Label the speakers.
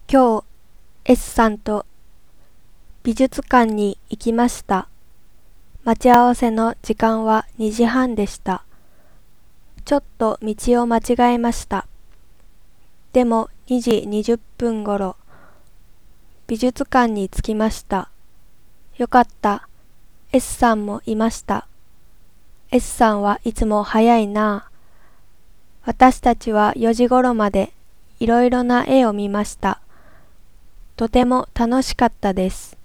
Speaker 1: 今日、S さんと美術館に行きました。待ち合わせの時間は2時半でした。ちょっと道を間違えました。でも2時20分ごろ、美術館に着きました。よかった。S さんもいました。S さんはいつも早いなあ。私たちは4時ごろまでいろいろな絵を見ました。とても楽しかったです。